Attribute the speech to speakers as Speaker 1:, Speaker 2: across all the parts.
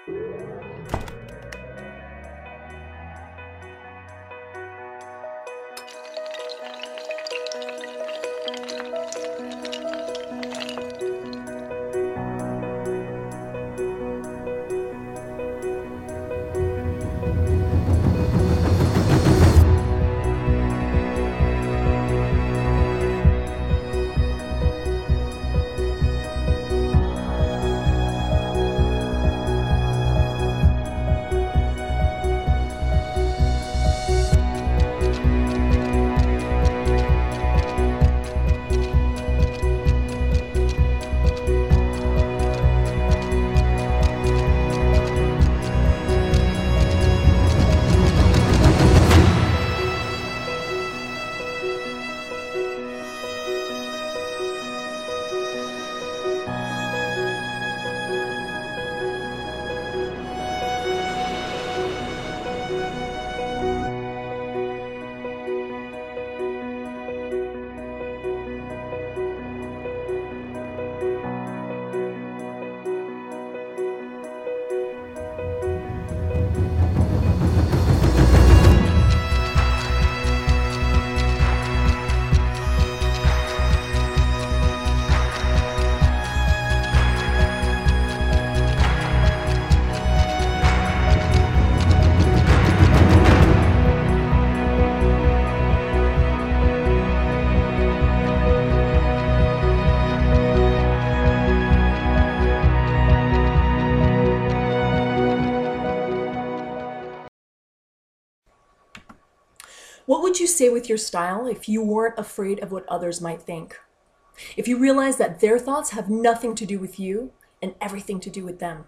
Speaker 1: What would you say with your style if you weren't afraid of what others might think? If you realize that their thoughts have nothing to do with you and everything to do with them?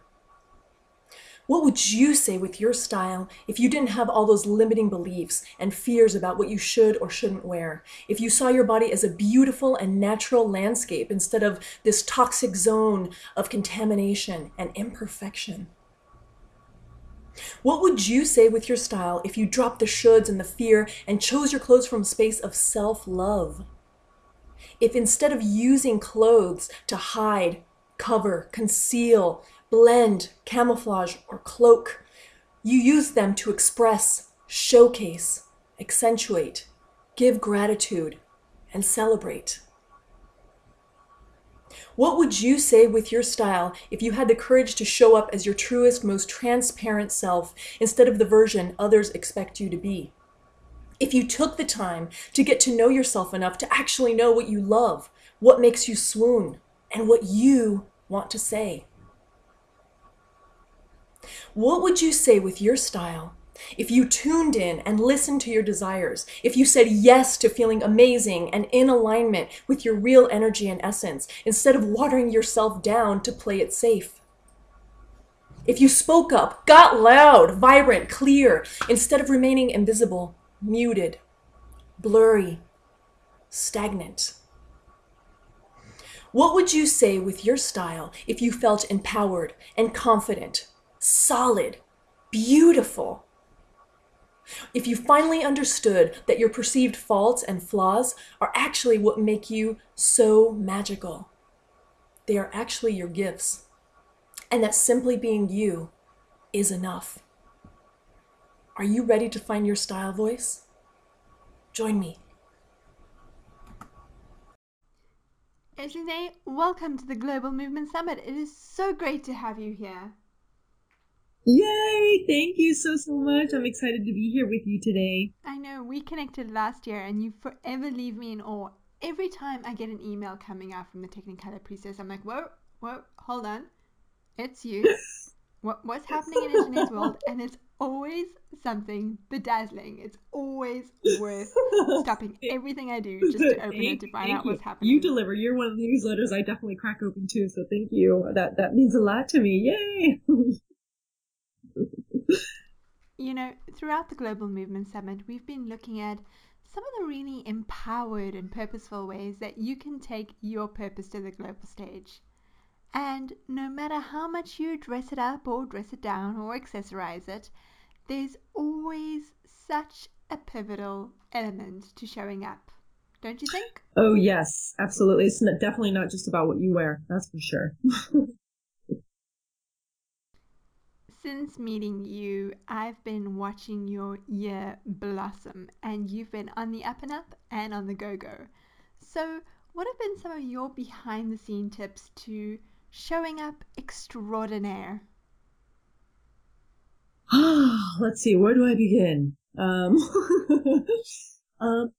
Speaker 1: What would you say with your style if you didn't have all those limiting beliefs and fears about what you should or shouldn't wear? If you saw your body as a beautiful and natural landscape instead of this toxic zone of contamination and imperfection? What would you say with your style if you dropped the shoulds and the fear and chose your clothes from a space of self-love? If instead of using clothes to hide, cover, conceal, blend, camouflage, or cloak, you use them to express, showcase, accentuate, give gratitude, and celebrate? What would you say with your style if you had the courage to show up as your truest, most transparent self instead of the version others expect you to be? If you took the time to get to know yourself enough to actually know what you love, what makes you swoon, and what you want to say? What would you say with your style if you tuned in and listened to your desires, if you said yes to feeling amazing and in alignment with your real energy and essence, instead of watering yourself down to play it safe? If you spoke up, got loud, vibrant, clear, instead of remaining invisible, muted, blurry, stagnant? What would you say with your style if you felt empowered and confident, solid, beautiful? If you finally understood that your perceived faults and flaws are actually what make you so magical. They are actually your gifts, and that simply being you is enough. Are you ready to find your style voice? Join me.
Speaker 2: Ejine, welcome to the Global Movement Summit. It is so great to have you here.
Speaker 3: Yay! Thank you so much. I'm excited to be here with you today.
Speaker 2: I know we connected last year and you forever leave me in awe. Every time I get an email coming out from the Technicolor Priestess, I'm like, whoa, hold on. It's you. What's happening in Ejine's world? And it's always something bedazzling. It's always worth stopping everything I do just to open it to find out what's happening.
Speaker 3: You deliver. You're one of the newsletters I definitely crack open too, so thank you. That means a lot to me. Yay!
Speaker 2: You know, throughout the Global Movement Summit, we've been looking at some of the really empowered and purposeful ways that you can take your purpose to the global stage. And no matter how much you dress it up or dress it down or accessorize it, there's always such a pivotal element to showing up. Don't you think?
Speaker 3: Oh, yes, absolutely. It's definitely not just about what you wear. That's for sure.
Speaker 2: Since meeting you, I've been watching your year blossom, and you've been on the up and up and on the go go. So, what have been some of your behind the scene tips to showing up extraordinaire?
Speaker 3: Let's see, where do I begin? Um,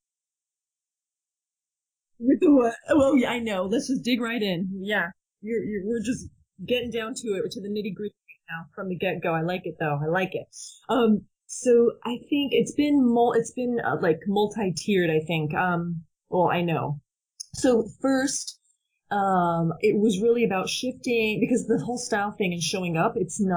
Speaker 3: with the what? Well, yeah, I know. Let's just dig right in. Yeah, we're just getting down to it, to the nitty gritty right now from the get go. I like it though. I like it. So I think it's been like multi tiered. I think. Well, I know. So first, it was really about shifting because the whole style thing and showing up,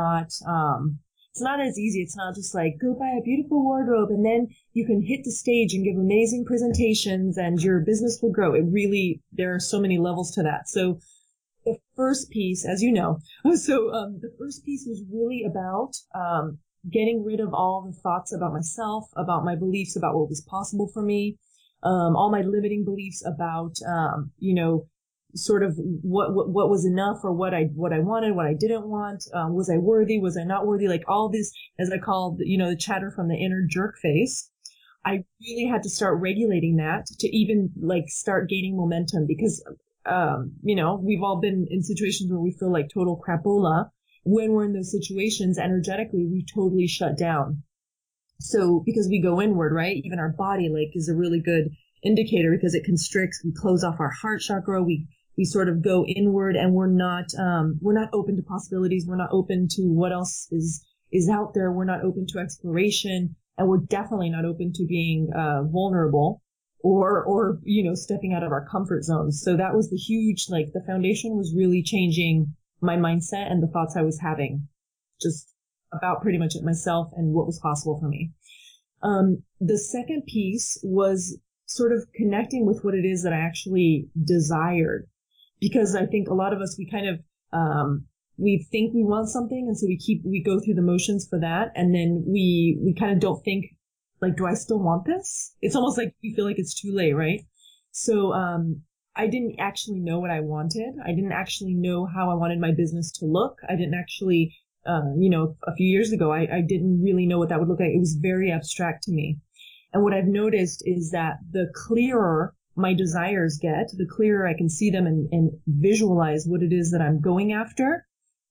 Speaker 3: it's not as easy. It's not just like go buy a beautiful wardrobe and then you can hit the stage and give amazing presentations and your business will grow. It really, there are so many levels to that. So the first piece, as you know, the first piece was really about, getting rid of all the thoughts about myself, about my beliefs, about what was possible for me, all my limiting beliefs about, sort of what was enough or what I wanted, what I didn't want. Was I worthy? Was I not worthy? Like all this, as I call, the chatter from the inner jerk face. I really had to start regulating that to even like start gaining momentum because, we've all been in situations where we feel like total crapola. When we're in those situations, energetically, we totally shut down. So because we go inward, right? Even our body like is a really good indicator because it constricts. We close off our heart chakra. We sort of go inward and we're not open to possibilities. We're not open to what else is out there. We're not open to exploration and we're definitely not open to being, vulnerable or, stepping out of our comfort zones. So that was the foundation was really changing my mindset and the thoughts I was having just about pretty much myself and what was possible for me. The second piece was sort of connecting with what it is that I actually desired. Because I think a lot of us, we kind of, we think we want something. And so we go through the motions for that. And then we kind of don't think like, do I still want this? It's almost like we feel like it's too late, right? So, I didn't actually know what I wanted. I didn't actually know how I wanted my business to look. I didn't actually, a few years ago, I didn't really know what that would look like. It was very abstract to me. And what I've noticed is that the clearer my desires get, the clearer I can see them and visualize what it is that I'm going after.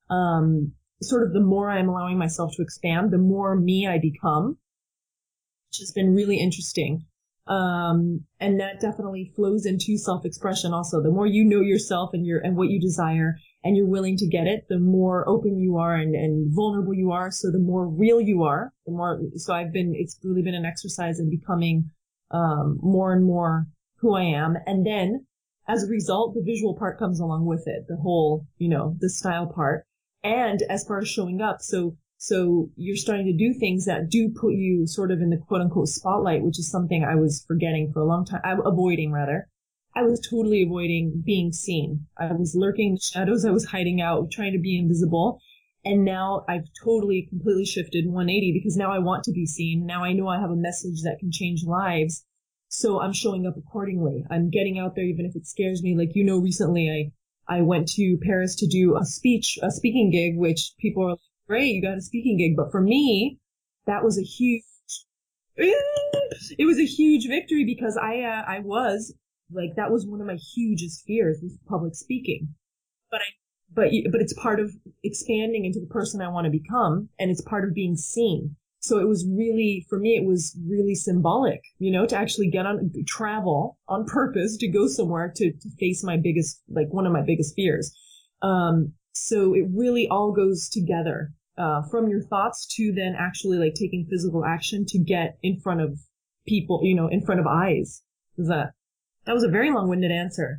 Speaker 3: Sort of the more I'm allowing myself to expand, the more me I become, which has been really interesting. And that definitely flows into self-expression also. The more you know yourself and what you desire and you're willing to get it, the more open you are and vulnerable you are. So the more real you are, it's really been an exercise in becoming, more and more who I am. And then as a result, the visual part comes along with it, the whole, the style part. And as far as showing up, so you're starting to do things that do put you sort of in the quote unquote spotlight, which is something I was forgetting for a long time. Avoiding rather. I was totally avoiding being seen. I was lurking in the shadows. I was hiding out, trying to be invisible. And now I've totally, completely shifted 180 because now I want to be seen. Now I know I have a message that can change lives. So I'm showing up accordingly. I'm getting out there, even if it scares me. Like, recently I went to Paris to do a speaking gig, which people are great, you got a speaking gig. But for me, that was it was a huge victory because I was like, that was one of my hugest fears was public speaking. But but it's part of expanding into the person I want to become. And it's part of being seen. So it was really, for me, it was really symbolic, to actually travel on purpose to go somewhere to face one of my biggest fears. So it really all goes together, from your thoughts to then actually like taking physical action to get in front of people, in front of eyes. That was a very long-winded answer.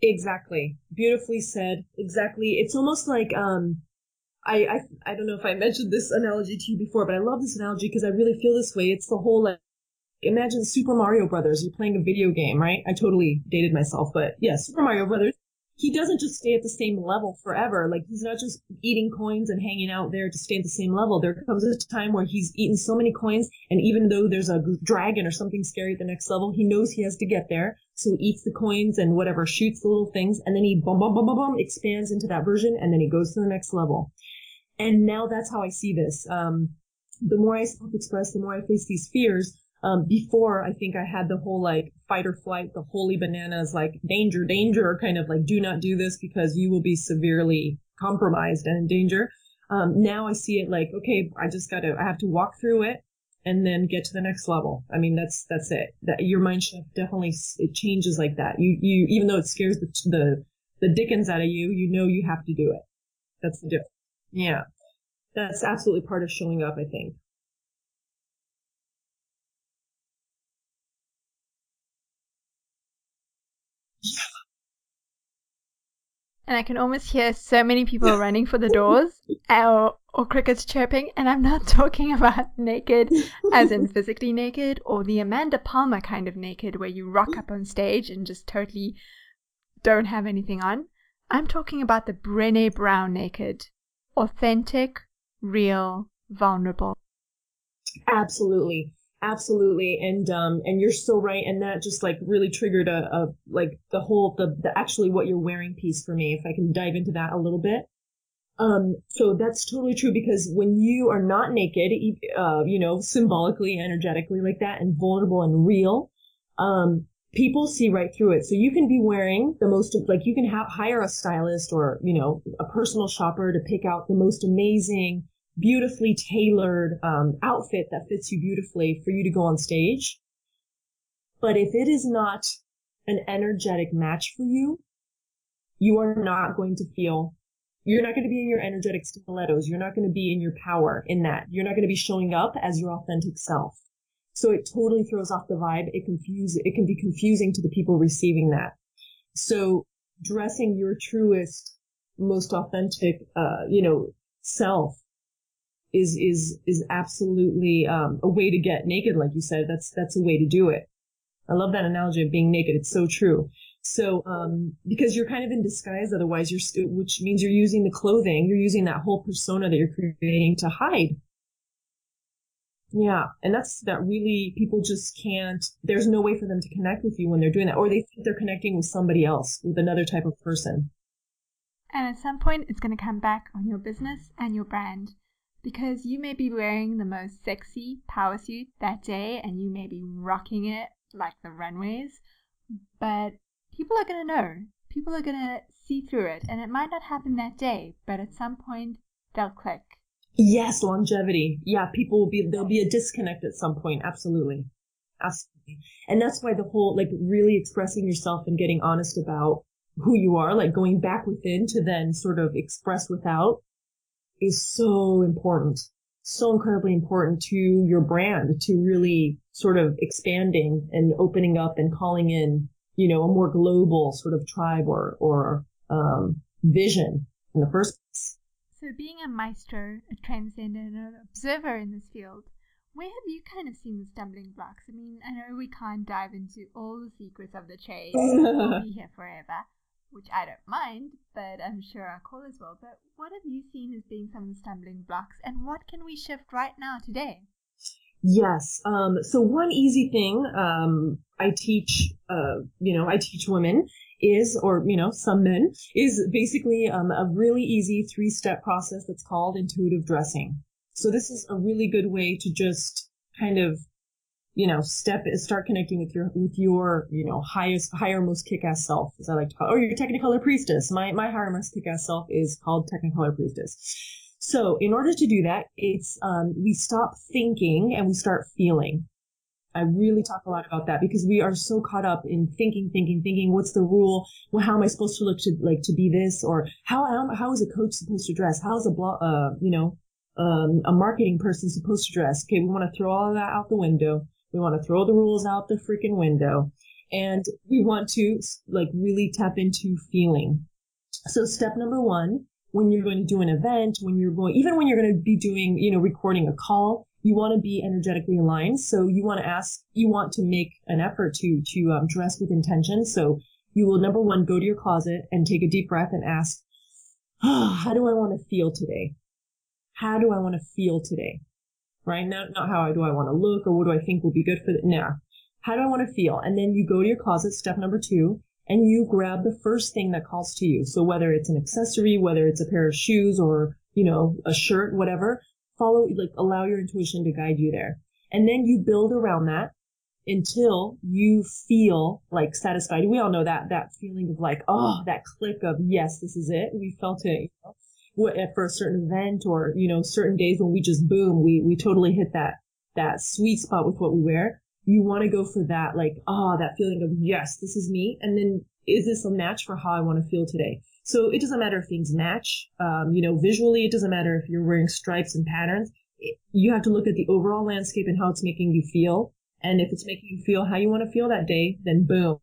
Speaker 3: Exactly. Beautifully said. Exactly. It's almost like I don't know if I mentioned this analogy to you before, but I love this analogy because I really feel this way. It's the whole like imagine Super Mario Brothers. You're playing a video game, right? I totally dated myself, but yeah, Super Mario Brothers. He doesn't just stay at the same level forever. Like he's not just eating coins and hanging out there to stay at the same level. There comes a time where he's eaten so many coins, and even though there's a dragon or something scary at the next level, he knows he has to get there. So he eats the coins and whatever, shoots the little things, and then he boom, boom, boom, boom, boom, expands into that version, and then he goes to the next level. And now that's how I see this. The more I self-express, the more I face these fears. Before, I think I had the whole like fight or flight, the holy bananas, like danger, danger, kind of like do not do this because you will be severely compromised and in danger. Now I see it like, okay, I have to walk through it and then get to the next level. I mean, that's it. That your mind shift definitely, it changes like that. You, even though it scares the dickens out of you, you know you have to do it. That's the difference. Yeah. That's absolutely part of showing up, I think.
Speaker 2: And I can almost hear so many people running for the doors or crickets chirping. And I'm not talking about naked as in physically naked or the Amanda Palmer kind of naked where you rock up on stage and just totally don't have anything on. I'm talking about the Brené Brown naked. Authentic, real, vulnerable.
Speaker 3: Absolutely. Absolutely. And you're so right. And that just like really triggered like the actually what you're wearing piece for me, if I can dive into that a little bit. So that's totally true because when you are not naked, symbolically, energetically like that and vulnerable and real, people see right through it. So you can be wearing the most, like you can hire a stylist or, a personal shopper to pick out the most amazing, beautifully tailored outfit that fits you beautifully for you to go on stage. But if it is not an energetic match for you, you are not going to feel, you're not going to be in your energetic stilettos. You're not going to be in your power in that. You're not going to be showing up as your authentic self. So it totally throws off the vibe. It can be confusing to the people receiving that. So dressing your truest, most authentic, self is absolutely a way to get naked, like you said. That's a way to do it. I love that analogy of being naked. It's so true. So because you're kind of in disguise otherwise, which means you're using the clothing, you're using that whole persona that you're creating to hide. Yeah, and that really people just can't. There's no way for them to connect with you when they're doing that, or they think they're connecting with somebody else, with another type of person.
Speaker 2: And at some point, it's going to come back on your business and your brand. Because you may be wearing the most sexy power suit that day and you may be rocking it like the runways, but people are going to know. People are going to see through it, and it might not happen that day, but at some point they'll click.
Speaker 3: Yes, longevity. Yeah, there'll be a disconnect at some point. Absolutely. Absolutely. And that's why the whole, like really expressing yourself and getting honest about who you are, like going back within to then sort of express without, is so important, so incredibly important to your brand, to really sort of expanding and opening up and calling in, a more global sort of tribe or vision in the first place.
Speaker 2: So being a maestro, a transcendent, and an observer in this field, where have you kind of seen the stumbling blocks? I mean, I know we can't dive into all the secrets of the trade. We'll be here forever. Which I don't mind, but I'm sure our callers will. But what have you seen as being some of the stumbling blocks, and what can we shift right now today?
Speaker 3: Yes. So one easy thing I teach women some men, is basically a really easy 3-step process that's called intuitive dressing. So this is a really good way to just kind of start connecting with your higher, most kick-ass self, as I like to call it, or your Technicolor priestess. My higher, most kick-ass self is called Technicolor priestess. So in order to do that, it's we stop thinking and we start feeling. I really talk a lot about that because we are so caught up in thinking. What's the rule? Well, how am I supposed to look to be this? Or how is a coach supposed to dress? How is a marketing person supposed to dress? Okay, we want to throw all of that out the window. We want to throw the rules out the freaking window. And we want to like really tap into feeling. So step number one, when you're going to do an event, even when you're going to be doing, recording a call, you want to be energetically aligned. So you want to make an effort to dress with intention. So you will, number one, go to your closet and take a deep breath and ask, how do I want to feel today? How do I want to feel today? Right? Not how do I want to look or what do I think will be good for no. How do I want to feel? And then you go to your closet, step number two, and you grab the first thing that calls to you. So whether it's an accessory, whether it's a pair of shoes or, a shirt, whatever, allow your intuition to guide you there. And then you build around that until you feel like satisfied. We all know that feeling of like, that click of, yes, this is it. We felt it, for a certain event or, certain days when we just boom, we totally hit that sweet spot with what we wear. You want to go for that, like, that feeling of, yes, this is me. And then is this a match for how I want to feel today? So it doesn't matter if things match, visually, it doesn't matter if you're wearing stripes and patterns. You have to look at the overall landscape and how it's making you feel. And if it's making you feel how you want to feel that day, then boom.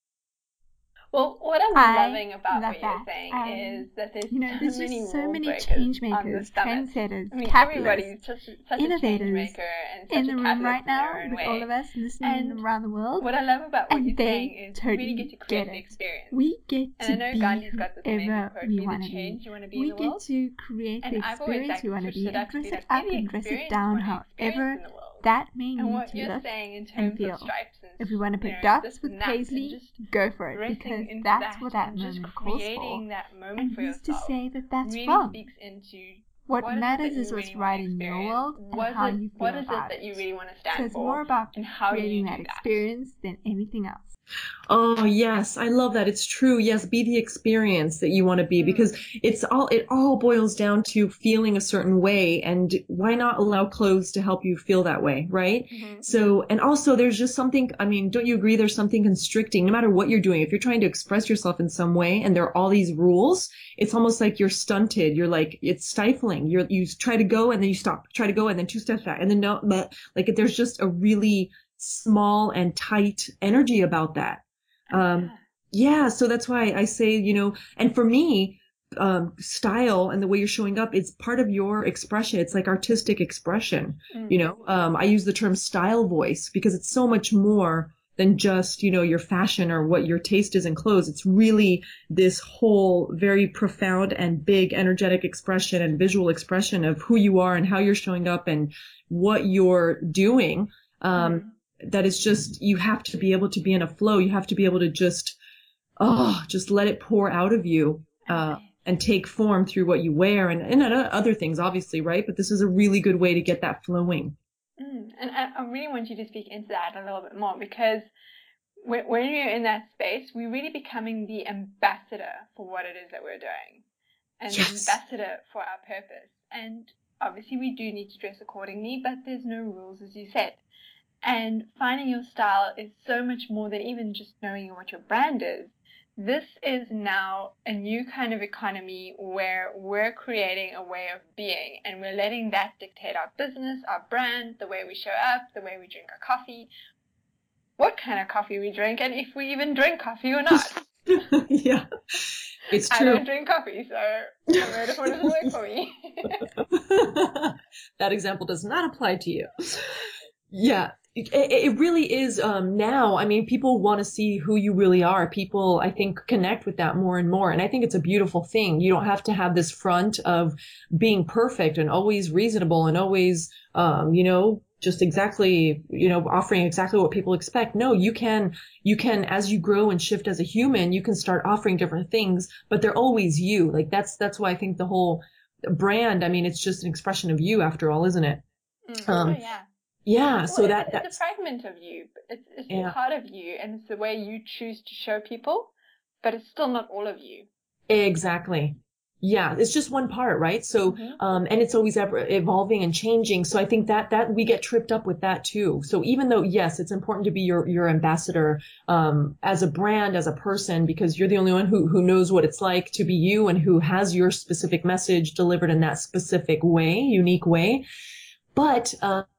Speaker 4: Well, what I'm loving about what you're saying is that there's
Speaker 2: just so many change makers, trendsetters,
Speaker 4: everybody's such
Speaker 2: innovators
Speaker 4: a change maker and
Speaker 2: in the room right now with
Speaker 4: way.
Speaker 2: all of us listening around the world.
Speaker 4: What I love about what you're saying is
Speaker 2: totally
Speaker 4: we really get to create the experience.
Speaker 2: We get to
Speaker 4: and I know Gandhi's got this amazing quote, be the change you want to be in the world.
Speaker 2: We get to create the experience we want to be and dress it up and dress it down however that may need to look and feel. If we want to pick dots with paisley, go for it, because that's what that moment calls for. And who's to say that that's wrong? What matters is what's right in your world and how you feel about it.
Speaker 4: What is it that you really want to stand for?
Speaker 2: So it's more about creating that experience than anything else.
Speaker 3: Oh, yes. I love that. It's true. Yes. Be the experience that you want to be, because it all boils down to feeling a certain way. And why not allow clothes to help you feel that way? Right. Mm-hmm. So, and also there's just something, don't you agree? There's something constricting no matter what you're doing. If you're trying to express yourself in some way and there are all these rules, it's almost like you're stunted. You're like, it's stifling. You try to go and then you stop, try to go and then 2 steps back and then no, but like there's just a really small and tight energy about that. Yeah. So that's why I say, and for me, style and the way you're showing up, it's part of your expression. It's like artistic expression. Mm-hmm. I use the term style voice because it's so much more than just, your fashion or what your taste is in clothes. It's really this whole very profound and big energetic expression and visual expression of who you are and how you're showing up and what you're doing. Mm-hmm. That is just, you have to be able to be in a flow. You have to be able to just let it pour out of you, and take form through what you wear and other things, obviously, right? But this is a really good way to get that flowing.
Speaker 4: And I really want you to speak into that a little bit more, because when you're in that space, we're really becoming the ambassador for what it is that we're doing and the ambassador for our purpose. And obviously we do need to dress accordingly, but there's no rules, as you said. And finding your style is so much more than even just knowing what your brand is. This is now a new kind of economy where we're creating a way of being, and we're letting that dictate our business, our brand, the way we show up, the way we drink our coffee, what kind of coffee we drink, and if we even drink coffee or not.
Speaker 3: Yeah, it's true.
Speaker 4: I don't drink coffee, so I'm ready for it to work for me.
Speaker 3: That example does not apply to you. Yeah. It really is now. People want to see who you really are. People, I think, connect with that more and more. And I think it's a beautiful thing. You don't have to have this front of being perfect and always reasonable and always, just exactly, offering exactly what people expect. No, you can, as you grow and shift as a human, you can start offering different things, but they're always you. Like that's why I think the whole brand, it's just an expression of you after all, isn't it?
Speaker 4: Yeah.
Speaker 3: Yeah,
Speaker 4: well,
Speaker 3: so
Speaker 4: it's a fragment of you. It's part of you, and it's the way you choose to show people, but it's still not all of you.
Speaker 3: Exactly. Yeah, it's just one part, right? So, mm-hmm. And it's always ever evolving and changing. So I think that we get tripped up with that too. So even though, yes, it's important to be your ambassador, as a brand, as a person, because you're the only one who knows what it's like to be you and who has your specific message delivered in that specific way, unique way. But,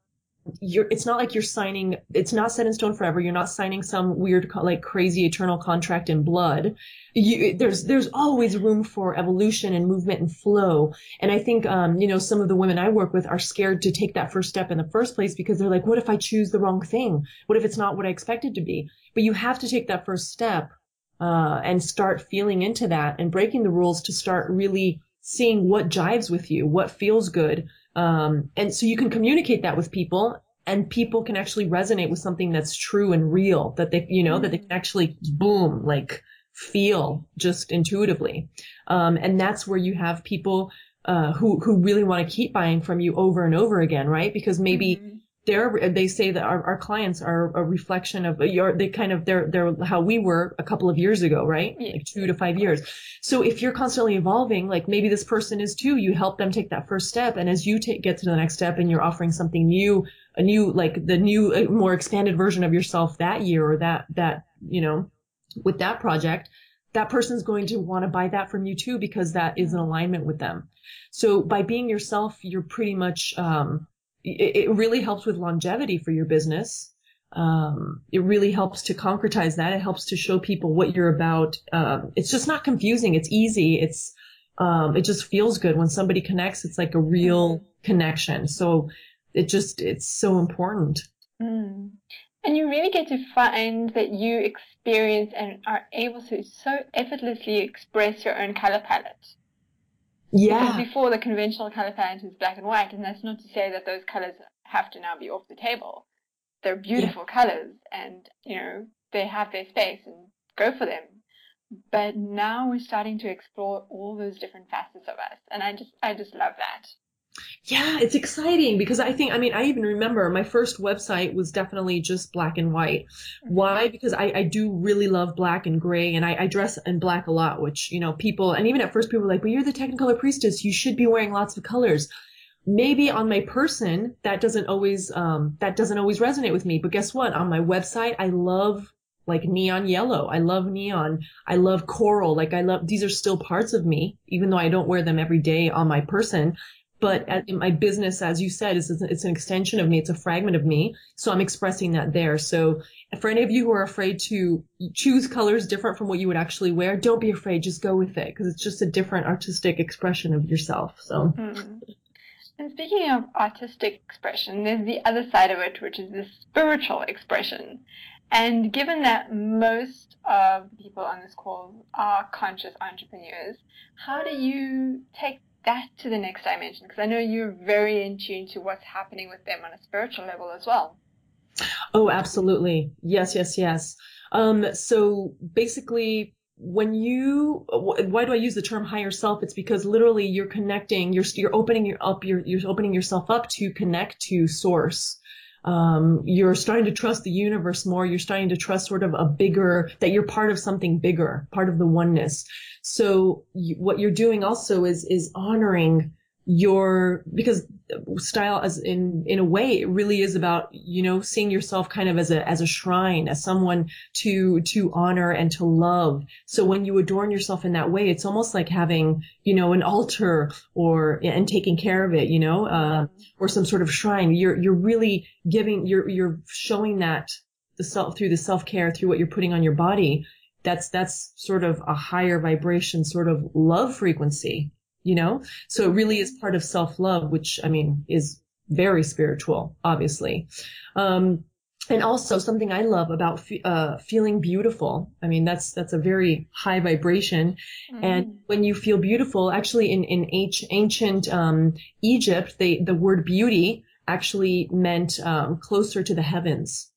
Speaker 3: it's not like you're signing, it's not set in stone forever. You're not signing some weird, like crazy eternal contract in blood. There's always room for evolution and movement and flow. And I think, some of the women I work with are scared to take that first step in the first place because they're like, what if I choose the wrong thing? What if it's not what I expect it to be? But you have to take that first step, and start feeling into that and breaking the rules to start really seeing what jives with you, what feels good. And so you can communicate that with people, and people can actually resonate with something that's true and real, that they, that they can actually boom, like feel just intuitively. And that's where you have people, who really want to keep buying from you over and over again, right? Because maybe they say that our clients are a reflection of they're how we were a couple of years ago, right?
Speaker 4: Yeah.
Speaker 3: Like 2 to 5 years. So if you're constantly evolving, like maybe this person is too, you help them take that first step. And as you get to the next step and you're offering something new, like the new, more expanded version of yourself that year, or that, with that project, that person's going to want to buy that from you too, because that is in alignment with them. So by being yourself, you're pretty much, it really helps with longevity for your business. It really helps to concretize that. It helps to show people what you're about. It's just not confusing. It's easy. It just feels good when somebody connects. It's like a real connection. So it's so important.
Speaker 4: Mm. And you really get to find that you experience and are able to so effortlessly express your own color palette.
Speaker 3: Yeah.
Speaker 4: Because before, the conventional color palette is black and white, and that's not to say that those colors have to now be off the table. They're beautiful colors, and they have their space, and go for them. But now we're starting to explore all those different facets of us, and I just love that.
Speaker 3: Yeah, it's exciting because I even remember my first website was definitely just black and white. Why? Because I do really love black and gray, and I dress in black a lot, which, people, and even at first people were like, but you're the Technicolor priestess, you should be wearing lots of colors. Maybe on my person, that doesn't always resonate with me. But guess what? On my website, I love like neon yellow. I love neon. I love coral. These are still parts of me, even though I don't wear them every day on my person. But in my business, as you said, it's an extension of me. It's a fragment of me. So I'm expressing that there. So for any of you who are afraid to choose colors different from what you would actually wear, don't be afraid. Just go with it, because it's just a different artistic expression of yourself. So.
Speaker 4: And speaking of artistic expression, there's the other side of it, which is the spiritual expression. And given that most of the people on this call are conscious entrepreneurs, how do you take that to the next dimension? Because I know you're very in tune to what's happening with them on a spiritual level as well.
Speaker 3: Oh, absolutely. Yes. So basically, why do I use the term higher self? It's because literally you're connecting, you're opening yourself up to connect to source. You're starting to trust the universe more. You're starting to trust sort of that you're part of something bigger, part of the oneness. So what you're doing also is honoring because style, as in a way, it really is about, seeing yourself kind of as a shrine, as someone to honor and to love. So when you adorn yourself in that way, it's almost like having, an altar and taking care of it, or some sort of shrine. You're really you're showing that through the self-care, through what you're putting on your body. That's sort of a higher vibration, sort of love frequency. So it really is part of self-love, which, is very spiritual, obviously. And also something I love about, feeling beautiful. That's a very high vibration. And when you feel beautiful, actually in ancient, Egypt, the word beauty actually meant, closer to the heavens.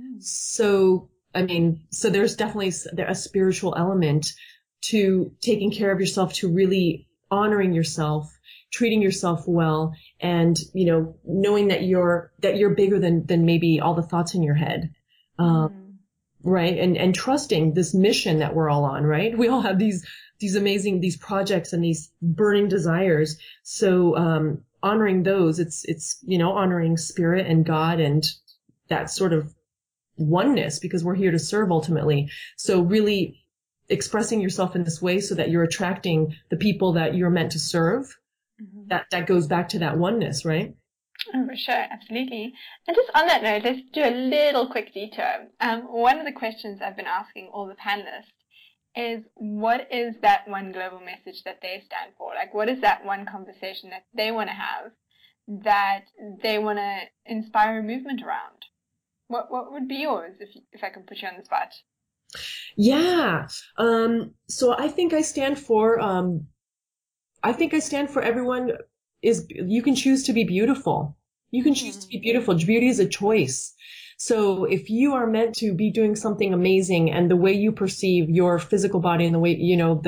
Speaker 3: So there's definitely a spiritual element to taking care of yourself, to really honoring yourself, treating yourself well, and, knowing that you're bigger than maybe all the thoughts in your head. Right. And trusting this mission that we're all on, right? We all have these amazing, these projects and these burning desires. So, honoring those, it's, honoring spirit and God and that sort of oneness, because we're here to serve ultimately. So really expressing yourself in this way so that you're attracting the people that you're meant to serve. That goes back to that oneness, right?
Speaker 4: Oh, for sure, absolutely. And just on that note, let's do a little quick detour. One of the questions I've been asking all the panelists is, what is that one global message that they stand for? Like, what is that one conversation that they want to have, that they want to inspire a movement around? What would be yours, if I can put you on the spot?
Speaker 3: Yeah. So I think I stand for everyone you can choose to be beautiful. You can choose to be beautiful. Beauty is a choice. So if you are meant to be doing something amazing, and the way you perceive your physical body and the way,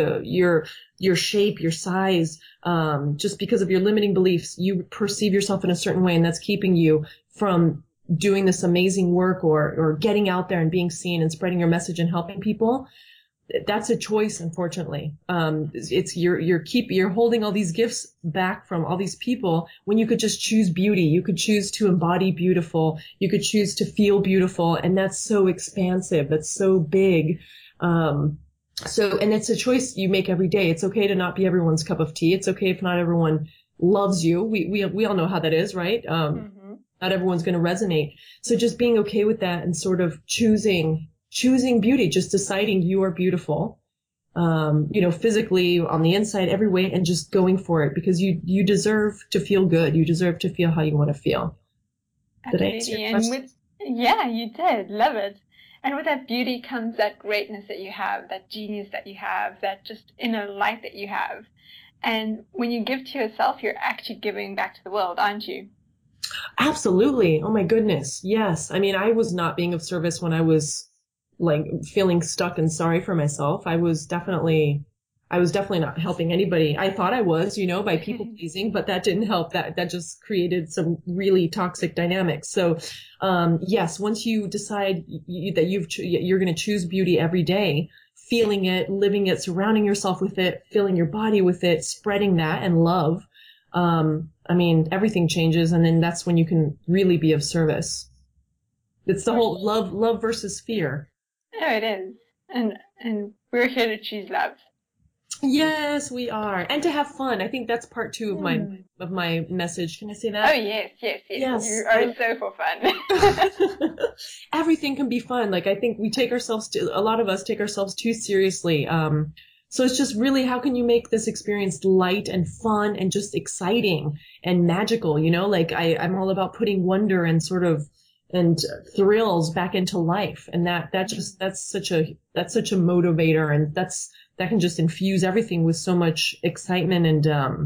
Speaker 3: your shape, your size, just because of your limiting beliefs, you perceive yourself in a certain way, and that's keeping you from doing this amazing work, or getting out there and being seen and spreading your message and helping people. That's a choice, unfortunately. It's you're holding all these gifts back from all these people when you could just choose beauty. You could choose to embody beautiful. You could choose to feel beautiful. And that's so expansive. That's so big. And it's a choice you make every day. It's okay to not be everyone's cup of tea. It's okay if not everyone loves you. We all know how that is, right? Not everyone's going to resonate. So just being okay with that, and sort of choosing beauty, just deciding you are beautiful, physically, on the inside, every way, and just going for it, because you deserve to feel good. You deserve to feel how you want to feel.
Speaker 4: Absolutely. Yeah, you did. Love it. And with that beauty comes that greatness that you have, that genius that you have, that just inner light that you have. And when you give to yourself, you're actually giving back to the world, aren't you?
Speaker 3: Absolutely. Oh my goodness. Yes. I mean, I was not being of service when I was like feeling stuck and sorry for myself. I was definitely not helping anybody. I thought I was, by people pleasing, but that didn't help. That just created some really toxic dynamics. So, yes, once you decide that you're going to choose beauty every day, feeling it, living it, surrounding yourself with it, filling your body with it, spreading that and love. I mean, everything changes, and then that's when you can really be of service. It's the whole love versus fear.
Speaker 4: No, it is. And we're here to choose love.
Speaker 3: Yes, we are. And to have fun. I think that's part 2 of my message. Can I say that?
Speaker 4: Oh, yes. You are so for fun.
Speaker 3: Everything can be fun. Like, I think a lot of us take ourselves too seriously. So it's just really, how can you make this experience light and fun and just exciting and magical? Like I'm all about putting wonder and sort of and thrills back into life. And that's such a motivator, and that can just infuse everything with so much excitement, and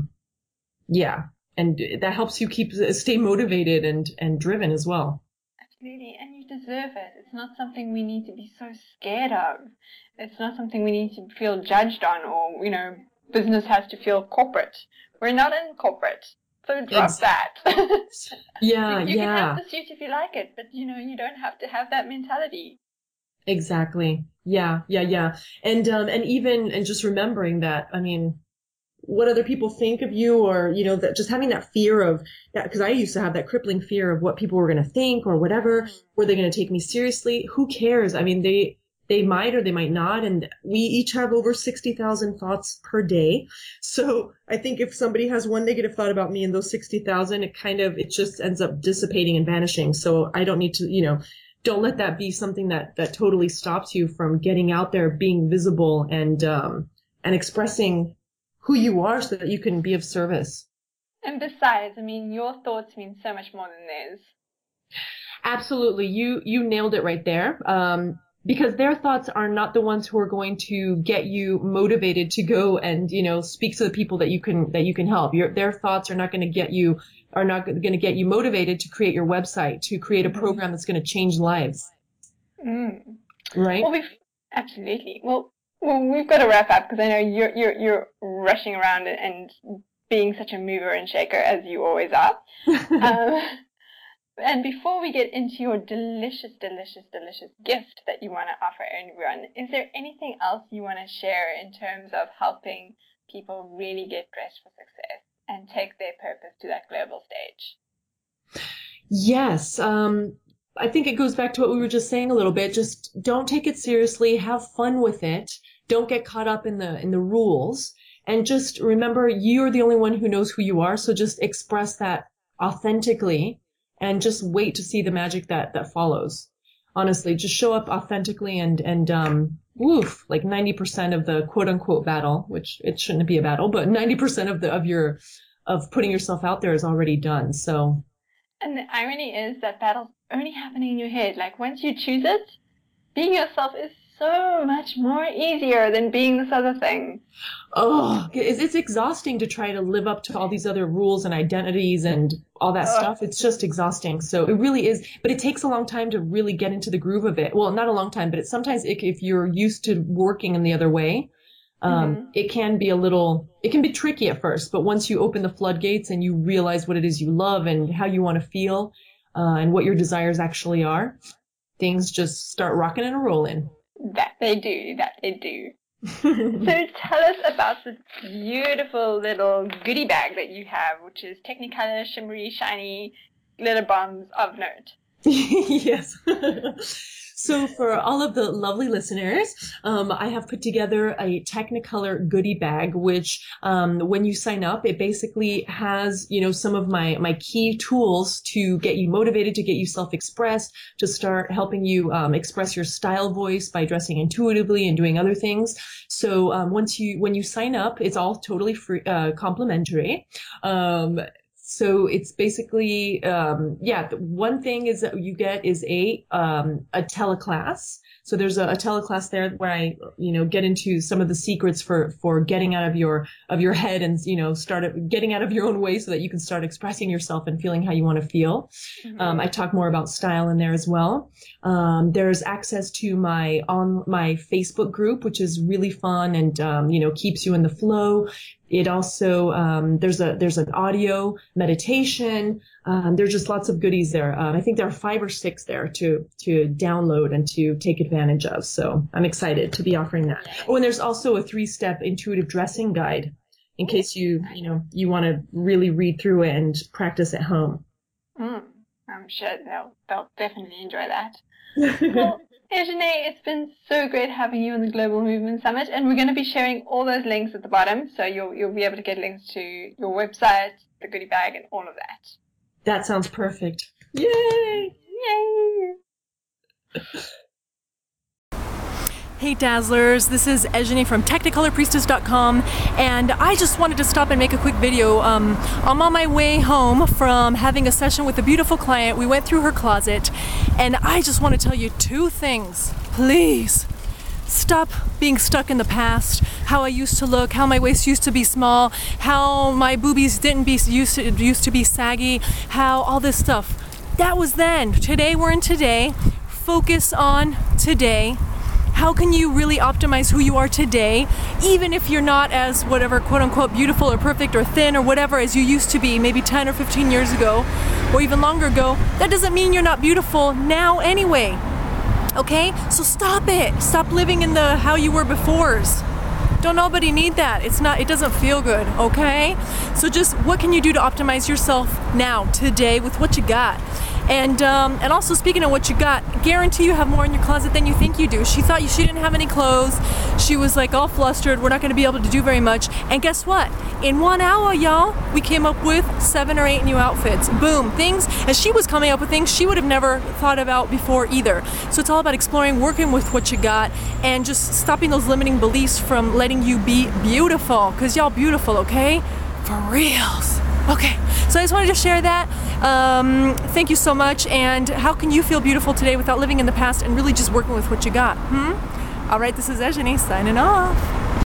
Speaker 3: and that helps you stay motivated and driven as well.
Speaker 4: Absolutely. And you deserve it. It's not something we need to be so scared of. It's not something we need to feel judged on, or, business has to feel corporate. We're not in corporate. So drop that.
Speaker 3: Yeah,
Speaker 4: you can have the suit if you like it, but you don't have to have that mentality.
Speaker 3: Exactly. Yeah. And just remembering that, I mean, what other people think of you, or, that just having that fear of that, because I used to have that crippling fear of what people were going to think or whatever. Were they going to take me seriously? Who cares? I mean, they might or they might not. And we each have over 60,000 thoughts per day. So I think if somebody has one negative thought about me in those 60,000, it just ends up dissipating and vanishing. So I don't need to, don't let that be something that totally stops you from getting out there, being visible, and expressing who you are, so that you can be of service.
Speaker 4: And besides, I mean, your thoughts mean so much more than theirs.
Speaker 3: Absolutely. You nailed it right there. Because their thoughts are not the ones who are going to get you motivated to go and, speak to the people that you can help. Their thoughts are not going to get you motivated to create your website, to create a program that's going to change lives. Right?
Speaker 4: Well, absolutely. Well, we've got to wrap up, because I know you're rushing around and being such a mover and shaker, as you always are. And before we get into your delicious, delicious, delicious gift that you want to offer everyone, is there anything else you want to share in terms of helping people really get dressed for success and take their purpose to that global stage?
Speaker 3: Yes. I think it goes back to what we were just saying a little bit. Just don't take it seriously. Have fun with it. Don't get caught up in the rules. And just remember, you're the only one who knows who you are. So just express that authentically and just wait to see the magic that follows. Honestly, just show up authentically and like 90% of the quote unquote battle, which it shouldn't be a battle, but 90% of putting yourself out there is already done. So.
Speaker 4: And the irony is that battle's only happening in your head. Like once you choose it, being yourself is so much more easier than being this other thing.
Speaker 3: Oh, it's exhausting to try to live up to all these other rules and identities and all that stuff. It's just exhausting. So it really is, but it takes a long time to really get into the groove of it. Well, not a long time, but sometimes if you're used to working in the other way, it can be tricky at first, but once you open the floodgates and you realize what it is you love and how you want to feel, and what your desires actually are, things just start rocking and rolling.
Speaker 4: That they do. So tell us about this beautiful little goodie bag that you have, which is Technicolor, shimmery, shiny glitter bombs of note.
Speaker 3: Yes. So for all of the lovely listeners, I have put together a Technicolor goodie bag, which when you sign up, it basically has, some of my key tools to get you motivated, to get you self-expressed, to start helping you express your style voice by dressing intuitively and doing other things. So when you sign up, it's all totally free, complimentary. So it's basically, one thing is that you get is a teleclass. So there's a teleclass there where I, get into some of the secrets for getting out of your head and, start getting out of your own way so that you can start expressing yourself and feeling how you want to feel. Mm-hmm. I talk more about style in there as well. There's access to my Facebook group, which is really fun and, keeps you in the flow. It also, there's an audio meditation. There's just lots of goodies there. I think there are 5 or 6 there to download and to take advantage of. So I'm excited to be offering that. Oh, and there's also a 3-step intuitive dressing guide in case you want to really read through it and practice at home.
Speaker 4: I'm sure they'll definitely enjoy that. Well, Ejene, it's been so great having you on the Global Movement Summit, and we're going to be sharing all those links at the bottom, so you'll be able to get links to your website, the goodie bag, and all of that.
Speaker 3: That sounds perfect. Yay!
Speaker 1: Yay! Hey Dazzlers, this is Ejene from TechnicolorPriestess.com, and I just wanted to stop and make a quick video. I'm on my way home from having a session with a beautiful client. We went through her closet, and I just want to tell you 2 things. Please, stop being stuck in the past, how I used to look, how my waist used to be small, how my boobies used to be saggy, how all this stuff. That was then. Today we're in today. Focus on today. How can you really optimize who you are today, even if you're not as whatever quote unquote beautiful or perfect or thin or whatever as you used to be maybe 10 or 15 years ago or even longer ago? That doesn't mean you're not beautiful now anyway. Okay? So stop it. Stop living in the how you were befores. Don't nobody need that. It doesn't feel good, okay? So just what can you do to optimize yourself now, today, with what you got? And also speaking of what you got, guarantee you have more in your closet than you think you do. She thought she didn't have any clothes. She was like all flustered. We're not going to be able to do very much. And guess what? In 1 hour, y'all, we came up with 7 or 8 new outfits. Boom. Things, as she was coming up with things she would have never thought about before either. So it's all about exploring, working with what you got, and just stopping those limiting beliefs from letting you be beautiful. Because y'all beautiful, okay? For reals. Okay, so I just wanted to share that. Thank you so much. And how can you feel beautiful today without living in the past and really just working with what you got? All right, this is Ejene signing off.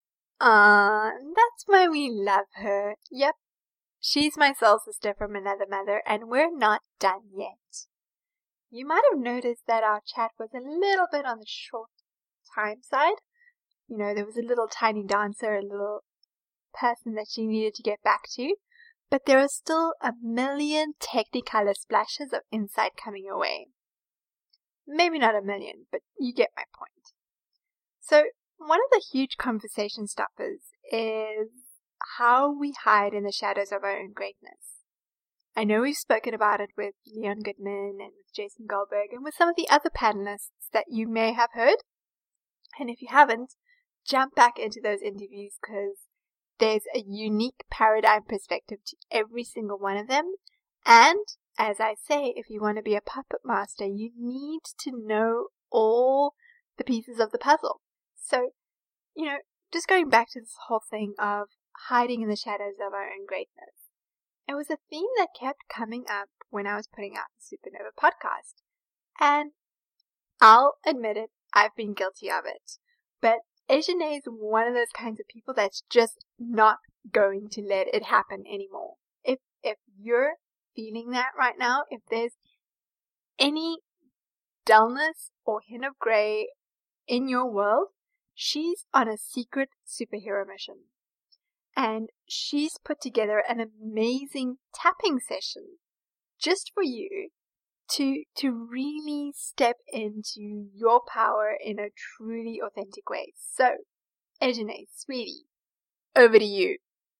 Speaker 2: That's why we love her. Yep, she's my soul sister from another mother, and we're not done yet. You might have noticed that our chat was a little bit on the short time side. There was a little tiny dancer, a little person that she needed to get back to. But there are still a million Technicolor splashes of insight coming your way. Maybe not a million, but you get my point. So, one of the huge conversation stoppers is how we hide in the shadows of our own greatness. I know we've spoken about it with Leon Goodman and with Jason Goldberg and with some of the other panelists that you may have heard. And if you haven't, jump back into those interviews because there's a unique paradigm perspective to every single one of them, And as I say, if you want to be a puppet master, you need to know all the pieces of the puzzle. So, just going back to this whole thing of hiding in the shadows of our own greatness. It was a theme that kept coming up when I was putting out the Supernova podcast. And I'll admit it, I've been guilty of it. But Ejene is one of those kinds of people that's just not going to let it happen anymore. If you're feeling that right now, if there's any dullness or hint of grey in your world, she's on a secret superhero mission. And she's put together an amazing tapping session just for you to really step into your power in a truly authentic way. So, Ejene, sweetie, over to you.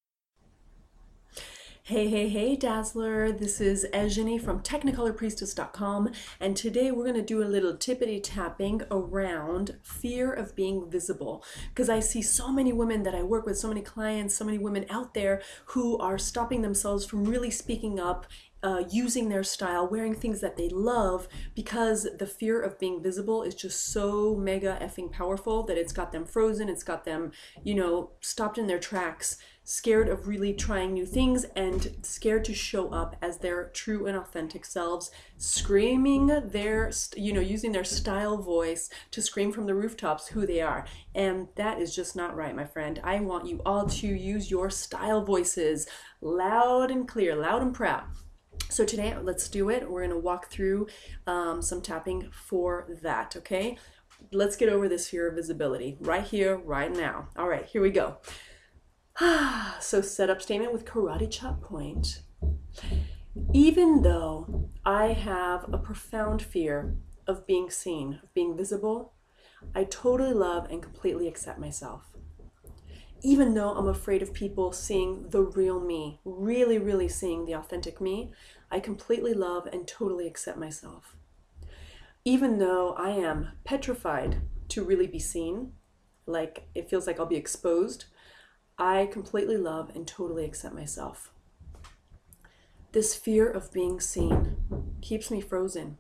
Speaker 1: Hey, Dazzler. This is Ejene from technicolorpriestess.com, and today we're going to do a little tippity tapping around fear of being visible, because I see so many women that I work with, so many clients, so many women out there who are stopping themselves from really speaking up, using their style, wearing things that they love, because the fear of being visible is just so mega effing powerful that it's got them frozen, it's got them, stopped in their tracks, scared of really trying new things and scared to show up as their true and authentic selves, screaming their, using their style voice to scream from the rooftops who they are. And that is just not right, my friend. I want you all to use your style voices loud and clear, loud and proud. So today, let's do it. We're going to walk through some tapping for that, okay? Let's get over this fear of visibility right here, right now. All right, here we go. So setup statement with karate chop point. Even though I have a profound fear of being seen, of being visible, I totally love and completely accept myself. Even though I'm afraid of people seeing the real me, really, really seeing the authentic me, I completely love and totally accept myself. Even though I am petrified to really be seen, like it feels like I'll be exposed, I completely love and totally accept myself. This fear of being seen keeps me frozen.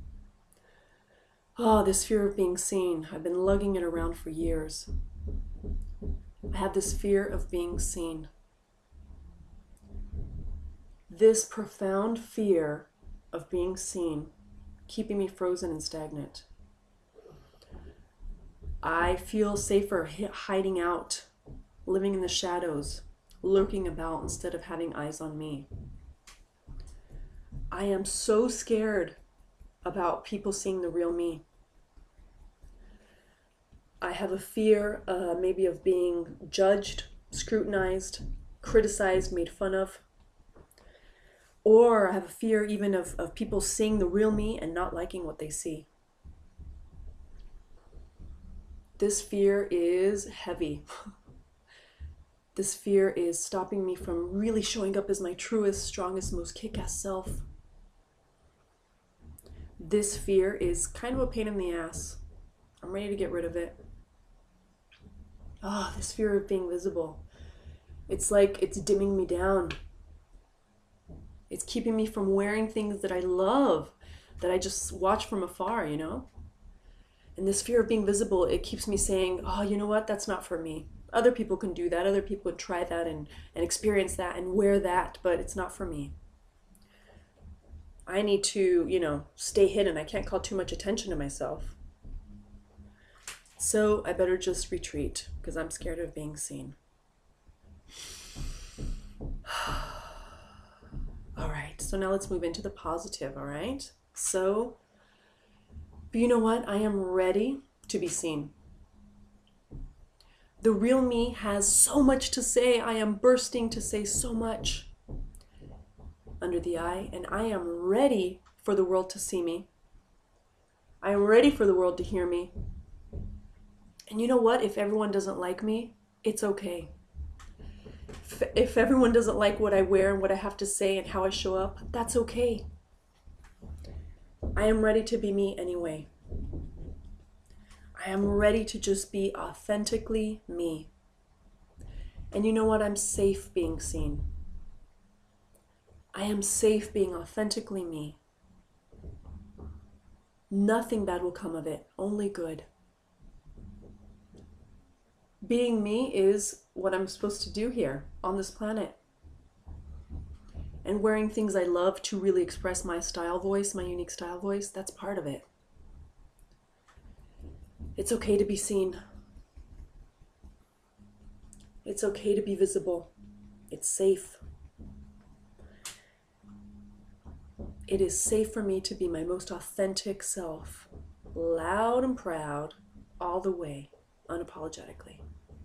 Speaker 1: Oh, this fear of being seen, I've been lugging it around for years. I have this fear of being seen. This profound fear of being seen, keeping me frozen and stagnant. I feel safer hiding out, living in the shadows, lurking about instead of having eyes on me. I am so scared about people seeing the real me. I have a fear maybe of being judged, scrutinized, criticized, made fun of. Or I have a fear even of people seeing the real me and not liking what they see. This fear is heavy. This fear is stopping me from really showing up as my truest, strongest, most kick-ass self. This fear is kind of a pain in the ass. I'm ready to get rid of it. This fear of being visible. It's like it's dimming me down. It's keeping me from wearing things that I love, that I just watch from afar, And this fear of being visible, it keeps me saying, you know what, that's not for me. Other people can do that. Other people would try that and experience that and wear that, but it's not for me. I need to, stay hidden. I can't call too much attention to myself. So I better just retreat because I'm scared of being seen. All right, so now let's move into the positive, all right? But you know what? I am ready to be seen. The real me has so much to say. I am bursting to say so much under the eye, and I am ready for the world to see me. I am ready for the world to hear me. And you know what? If everyone doesn't like me, it's okay. If everyone doesn't like what I wear and what I have to say and how I show up, that's okay. I am ready to be me anyway. I am ready to just be authentically me. And you know what? I'm safe being seen. I am safe being authentically me. Nothing bad will come of it, only good. Being me is what I'm supposed to do here on this planet. And wearing things I love to really express my style voice, my unique style voice, that's part of it. It's okay to be seen. It's okay to be visible. It's safe. It is safe for me to be my most authentic self, loud and proud, all the way, unapologetically.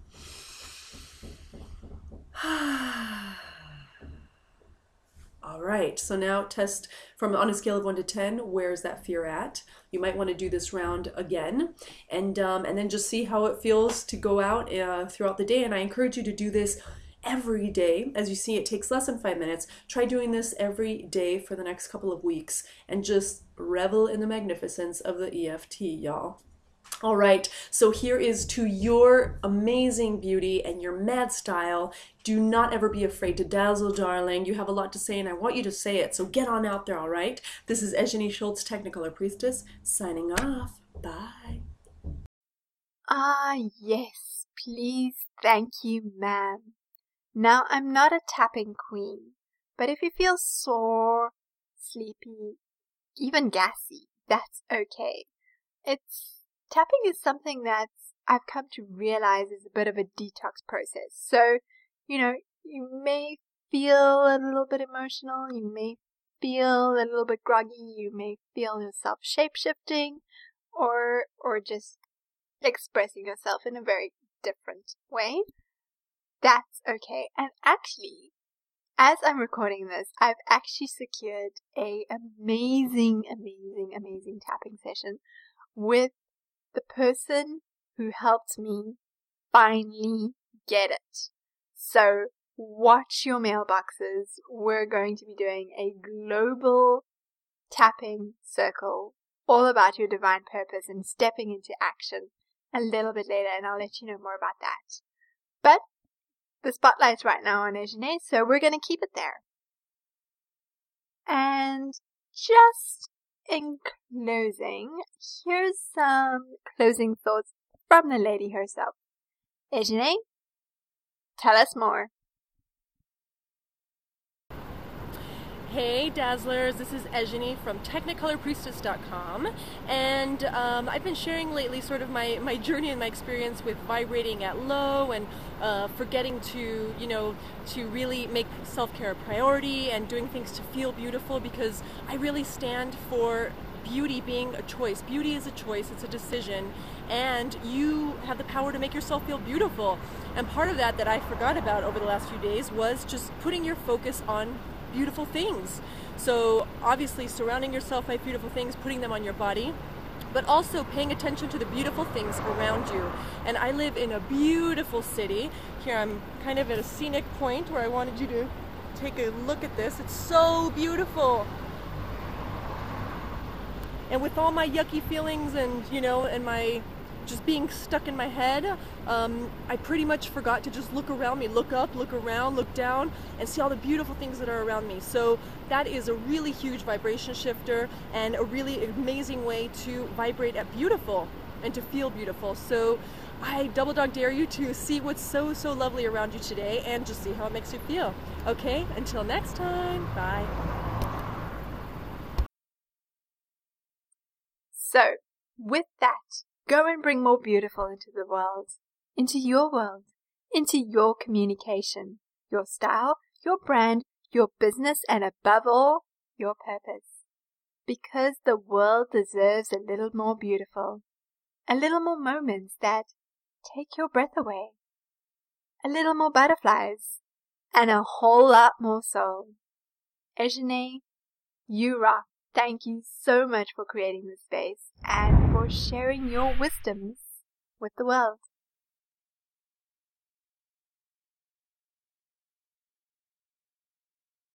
Speaker 1: All right, so now test from on a scale of 1 to 10, where's that fear at? You might want to do this round again, and then just see how it feels to go out throughout the day. And I encourage you to do this every day. As you see, it takes less than 5 minutes. Try doing this every day for the next couple of weeks and just revel in the magnificence of the EFT, y'all. All right, so here is to your amazing beauty and your mad style. Do not ever be afraid to dazzle, darling. You have a lot to say, and I want you to say it, so get on out there, all right? This is Ejani Schultz, Technicolor Priestess, signing off. Bye.
Speaker 2: Ah, yes, please, thank you, ma'am. Now, I'm not a tapping queen, but if you feel sore, sleepy, even gassy, that's okay. Tapping is something that I've come to realize is a bit of a detox process. So, you may feel a little bit emotional, you may feel a little bit groggy, you may feel yourself shape-shifting, or just expressing yourself in a very different way. That's okay. And actually, as I'm recording this, I've actually secured a amazing tapping session with the person who helped me finally get it. So watch your mailboxes. We're going to be doing a global tapping circle all about your divine purpose and stepping into action a little bit later, and I'll let you know more about that. But the spotlight's right now on Ejani, so we're going to keep it there. And just in closing, here's some closing thoughts from the lady herself. Ejani, tell us more.
Speaker 1: Hey Dazzlers, this is Ejani from TechnicolorPriestess.com, and I've been sharing lately sort of my journey and my experience with vibrating at low and forgetting to really make self-care a priority and doing things to feel beautiful, because I really stand for beauty being a choice. Beauty is a choice, it's a decision, and you have the power to make yourself feel beautiful. And part of that I forgot about over the last few days was just putting your focus on beautiful things. So obviously surrounding yourself by beautiful things, putting them on your body, but also paying attention to the beautiful things around you. And I live in a beautiful city. Here I'm kind of at a scenic point where I wanted you to take a look at this. It's so beautiful. And with all my yucky feelings and my just being stuck in my head, I pretty much forgot to just look around me, look up, look around, look down, and see all the beautiful things that are around me. So that is a really huge vibration shifter and a really amazing way to vibrate at beautiful and to feel beautiful. So I double dog dare you to see what's so lovely around you today and just see how it makes you feel. Okay, until next time, bye.
Speaker 2: So, with that, go and bring more beautiful into the world, into your communication, your style, your brand, your business, and above all, your purpose. Because the world deserves a little more beautiful, a little more moments that take your breath away, a little more butterflies, and a whole lot more soul. Ejani, you rock. Thank you so much for creating this space and for sharing your wisdoms with the world.